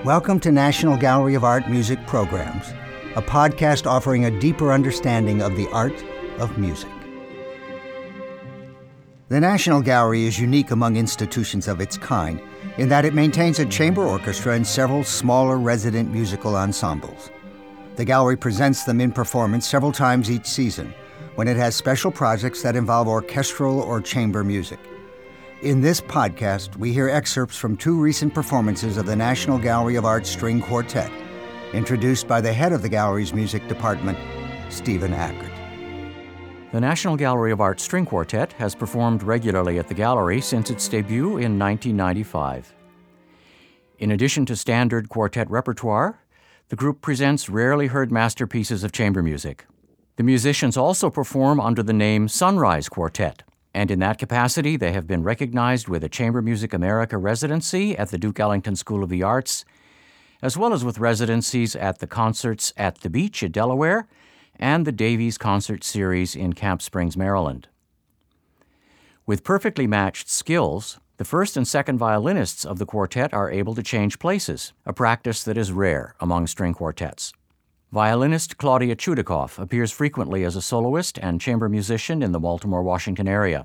Welcome to National Gallery of Art Music Programs, a podcast offering a deeper understanding of the art of music. The National Gallery is unique among institutions of its kind in that it maintains a chamber orchestra and several smaller resident musical ensembles. The gallery presents them in performance several times each season when it has special projects that involve orchestral or chamber music. In this podcast, we hear excerpts from two recent performances of the National Gallery of Art String Quartet, introduced by the head of the gallery's music department, Stephen Ackert. The National Gallery of Art String Quartet has performed regularly at the gallery since its debut in 1995. In addition to standard quartet repertoire, the group presents rarely heard masterpieces of chamber music. The musicians also perform under the name Sunrise Quartet, and in that capacity they have been recognized with a Chamber Music America residency at the Duke Ellington School of the Arts, as well as with residencies at the Concerts at the Beach in Delaware and the Davies Concert Series in Camp Springs, Maryland. With perfectly matched skills, the first and second violinists of the quartet are able to change places, a practice that is rare among string quartets. Violinist Claudia Chudikoff appears frequently as a soloist and chamber musician in the Baltimore, Washington area.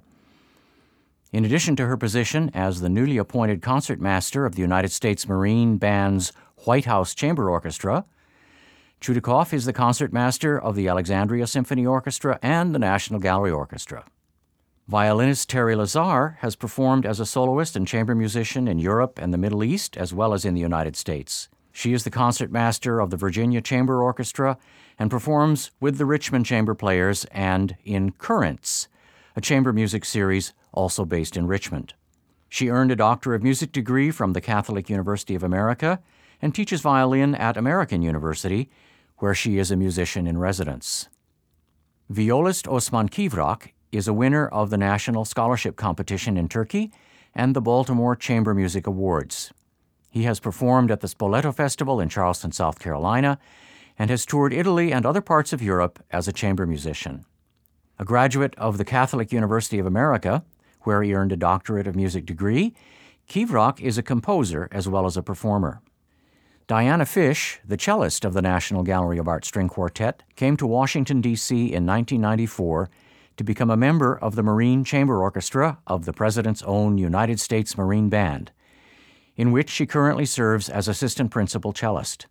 In addition to her position as the newly appointed concertmaster of the United States Marine Band's White House Chamber Orchestra, Chudikoff is the concertmaster of the Alexandria Symphony Orchestra and the National Gallery Orchestra. Violinist Terry Lazar has performed as a soloist and chamber musician in Europe and the Middle East, as well as in the United States. She is the concertmaster of the Virginia Chamber Orchestra and performs with the Richmond Chamber Players and in Currents, a chamber music series also based in Richmond. She earned a Doctor of Music degree from the Catholic University of America and teaches violin at American University, where she is a musician in residence. Violist Osman Kivrak is a winner of the National Scholarship Competition in Turkey and the Baltimore Chamber Music Awards. He has performed at the Spoleto Festival in Charleston, South Carolina, and has toured Italy and other parts of Europe as a chamber musician. A graduate of the Catholic University of America, where he earned a Doctorate of Music degree, Kivrak is a composer as well as a performer. Diana Fish, the cellist of the National Gallery of Art String Quartet, came to Washington, D.C. in 1994 to become a member of the Marine Chamber Orchestra of the President's own United States Marine Band, in which she currently serves as assistant principal cellist.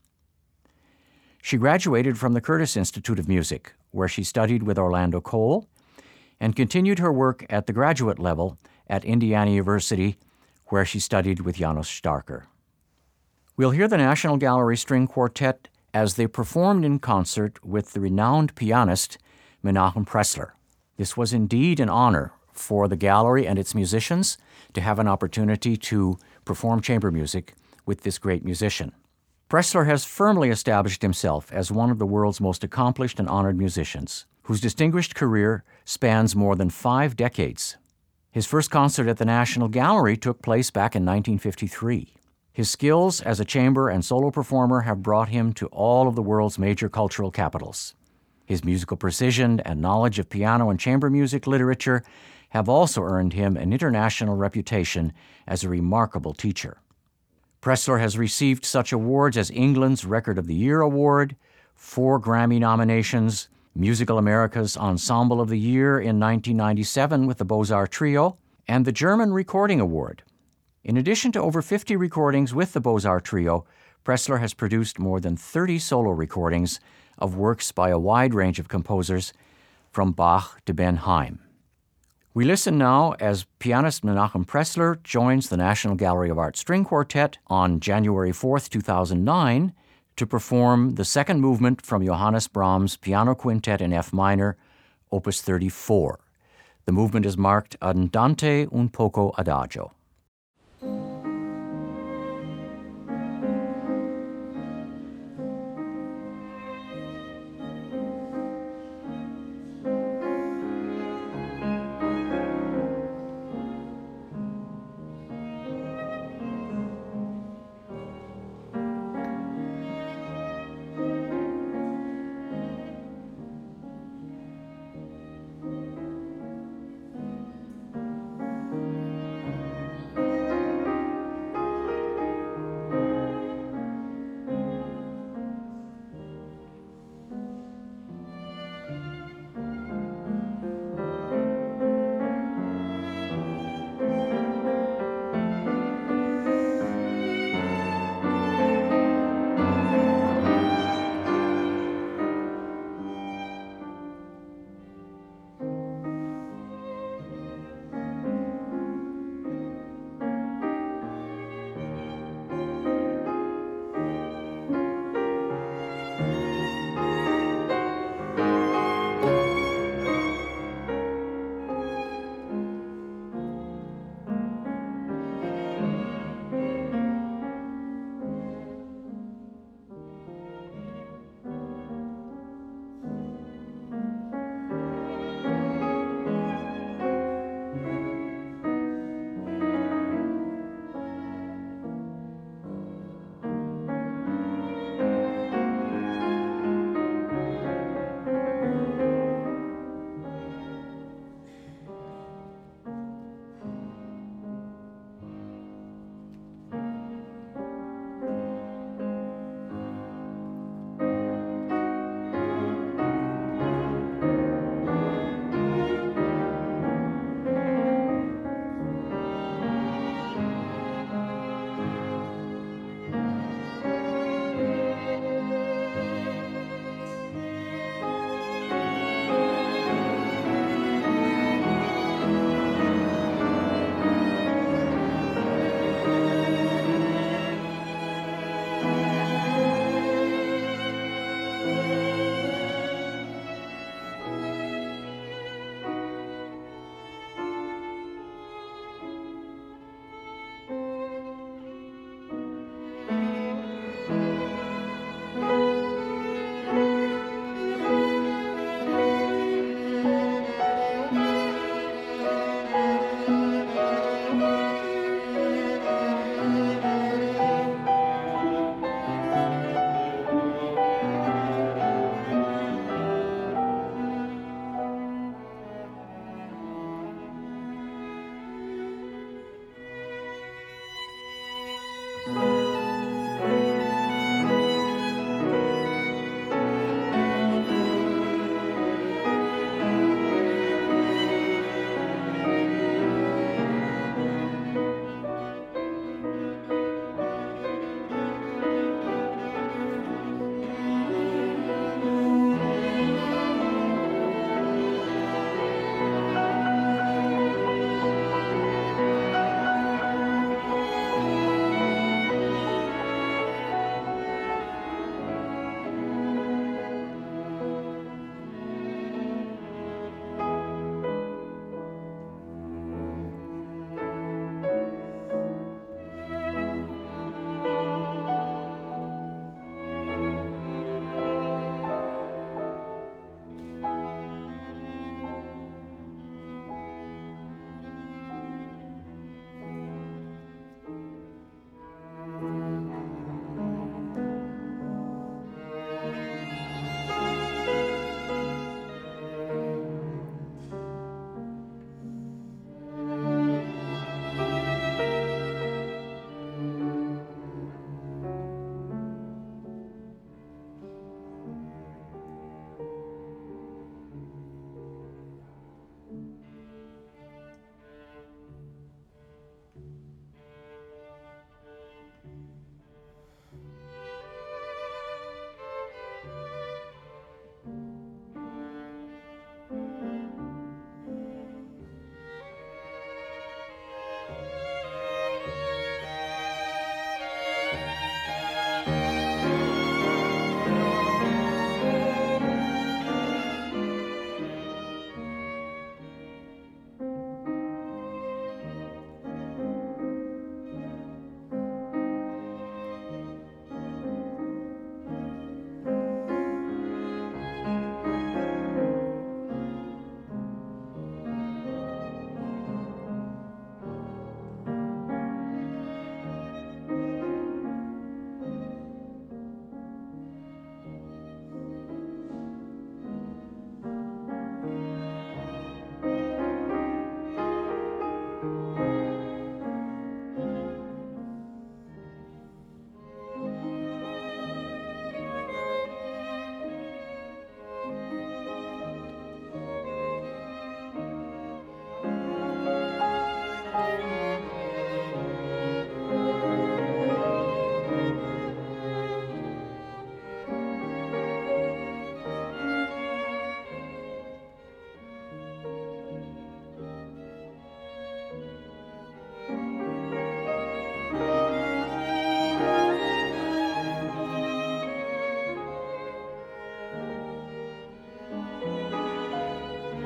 She graduated from the Curtis Institute of Music, where she studied with Orlando Cole, and continued her work at the graduate level at Indiana University, where she studied with Janos Starker. We'll hear the National Gallery String Quartet as they performed in concert with the renowned pianist Menachem Pressler. This was indeed an honor for the gallery and its musicians to have an opportunity to perform chamber music with this great musician. Pressler has firmly established himself as one of the world's most accomplished and honored musicians, whose distinguished career spans more than 5 decades. His first concert at the National Gallery took place back in 1953. His skills as a chamber and solo performer have brought him to all of the world's major cultural capitals. His musical precision and knowledge of piano and chamber music literature have also earned him an international reputation as a remarkable teacher. Pressler has received such awards as England's Record of the Year Award, 4 Grammy nominations, Musical America's Ensemble of the Year in 1997 with the Beaux-Arts Trio, and the German Recording Award. In addition to over 50 recordings with the Beaux-Arts Trio, Pressler has produced more than 30 solo recordings of works by a wide range of composers, from Bach to Ben Heim. We listen now as pianist Menachem Pressler joins the National Gallery of Art String Quartet on January 4, 2009, to perform the second movement from Johannes Brahms' Piano Quintet in F minor, Opus 34. The movement is marked Andante un poco adagio.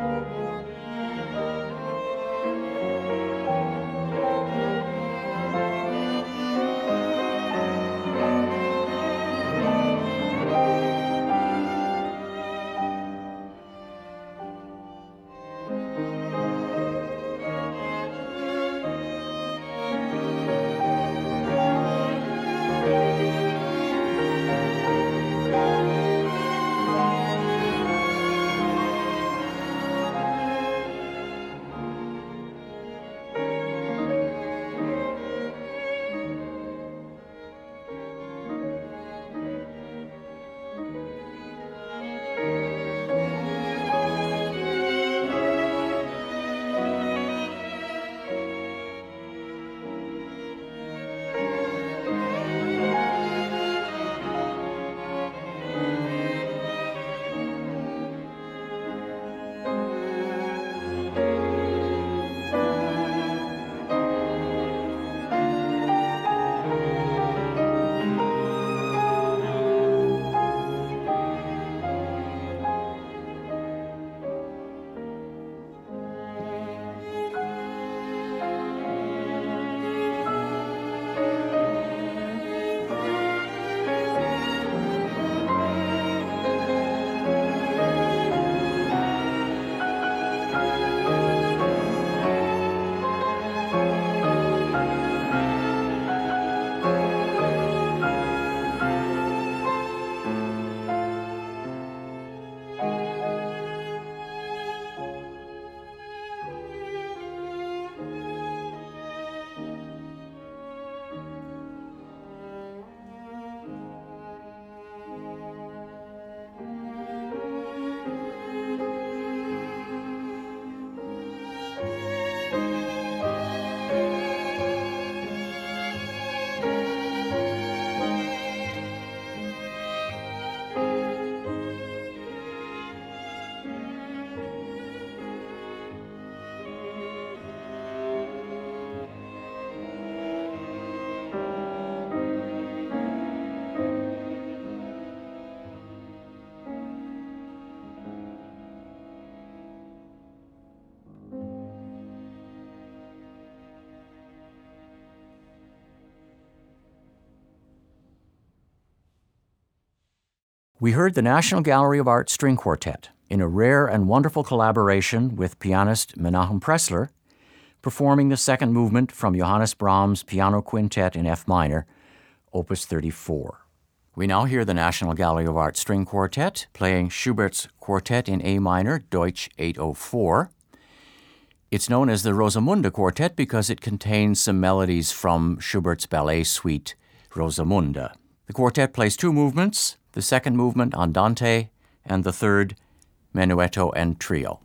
We heard the National Gallery of Art String Quartet in a rare and wonderful collaboration with pianist Menahem Pressler, performing the second movement from Johannes Brahms' Piano Quintet in F minor, Opus 34. We now hear the National Gallery of Art String Quartet playing Schubert's Quartet in A minor, Deutsch 804. It's known as the Rosamunde Quartet because it contains some melodies from Schubert's ballet suite, Rosamunde. The quartet plays two movements, the second movement, Andante, and the third, Menuetto and Trio.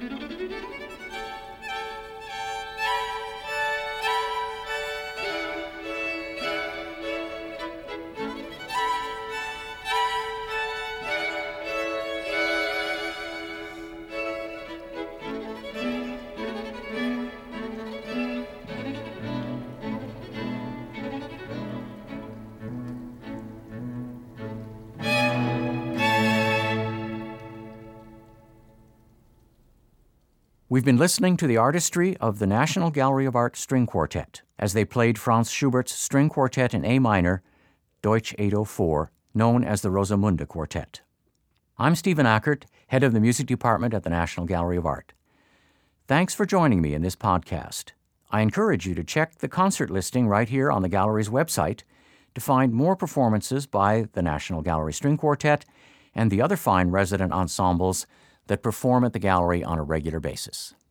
We've been listening to the artistry of the National Gallery of Art String Quartet as they played Franz Schubert's String Quartet in A minor, Deutsch 804, known as the Rosamunde Quartet. I'm Stephen Ackert, head of the music department at the National Gallery of Art. Thanks for joining me in this podcast. I encourage you to check the concert listing right here on the gallery's website to find more performances by the National Gallery String Quartet and the other fine resident ensembles that perform at the gallery on a regular basis.